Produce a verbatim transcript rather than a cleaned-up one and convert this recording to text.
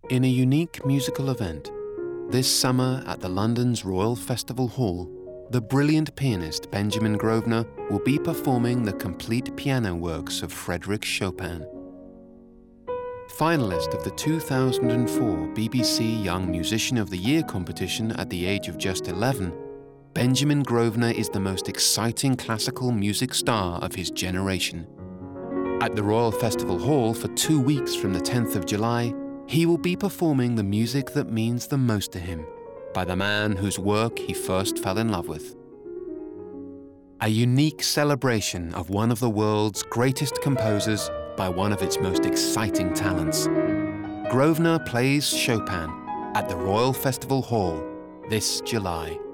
In a unique musical event, this summer at the London's Royal Festival Hall, the brilliant pianist Benjamin Grosvenor will be performing the complete piano works of Frédéric Chopin. Finalist of the two thousand four B B C Young Musician of the Year competition at the age of just eleven, Benjamin Grosvenor is the most exciting classical music star of his generation. At the Royal Festival Hall for two weeks from the tenth of July, he will be performing the music that means the most to him, by the man whose work he first fell in love with. A unique celebration of one of the world's greatest composers by one of its most exciting talents. Grosvenor plays Chopin at the Royal Festival Hall this July.